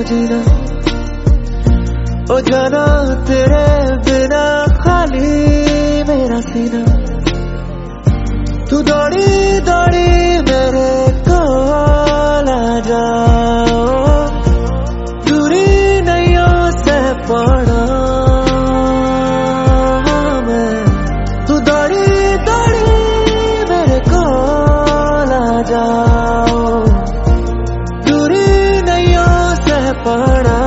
जीना। ओ जाना तेरे बिना खाली मेरा सीना। तू दौड़ी दौड़ी मेरे कोल आ जाओ, दूरी नैयों से पड़ा मैं। तू दौड़ी दौड़ी मेरे कोल आ जाओ, दूरी नैयों से पड़ा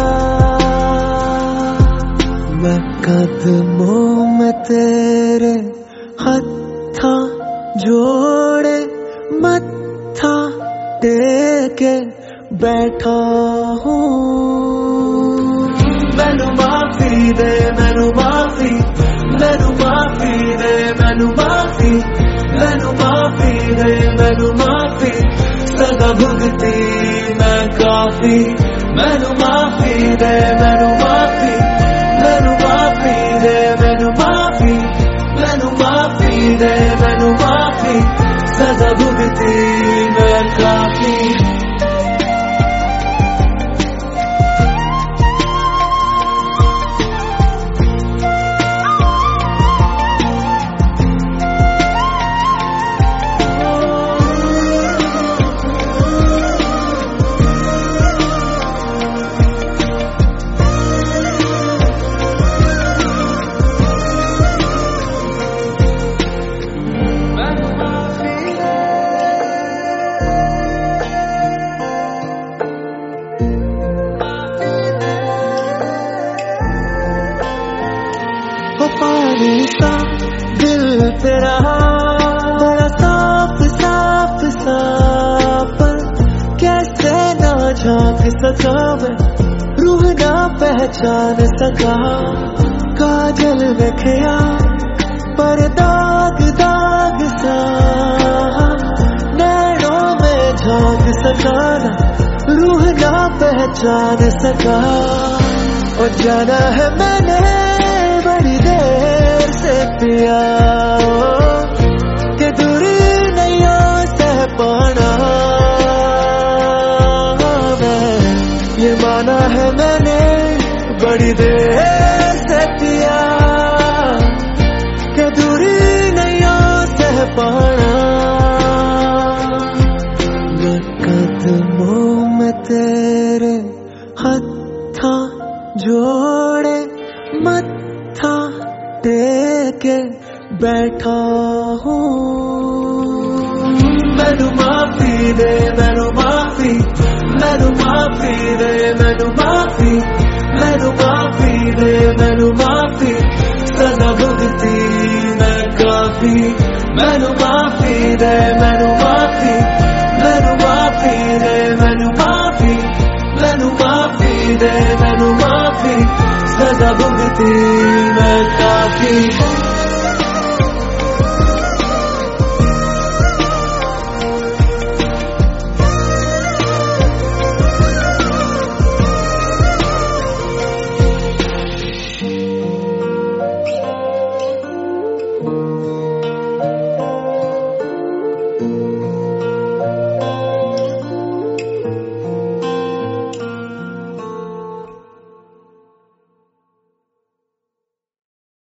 मैं। कदमों में तेरे हत्था जोड़े मत्था टेके बैठा हूँ। मैनू माफी दे, मैनू माफी, मैनू माफी दे, मैनू माफी, मैनू माफी दे, मैनू माफी। सदा भुगती मैं काफी। मैनू माफी दे, मैनू माफी, मैनू माफी दे, मैनू माफी, मैनू माफी दे, मैनू माफी। सदा भुगती मैं काफी। पानी सा दिल तेरा बड़ा साफ साफ साफ, कैसे ना झांक सका मैं, रूह ना पहचान सका। काजल में खया पर दाग दाग सा, नैनों में झांक सका ना, रूह ना पहचान सका। और जाना है मैंने बड़ी देर से पिया कि दूरी नैयों से पाना मैं। ये माना है मैंने बड़ी देर से पिया कि दूरी नैयों से पाना मैं। कदमों में तेरे हत्था जोड़े मत्था टेके बैठा हूँ। मैनू माफी दे, मैनू माफी, मैनू माफी दे, मैनू माफी, मैनू माफी दे, मैनू माफी। सदा भुगती मैं काफी। मैनू माफी दे, मैनू माफी, मैनू माफी दे, मैनू माफी, मैनू माफी दे, मैनू माफी। सदा भुगती मैं काफी।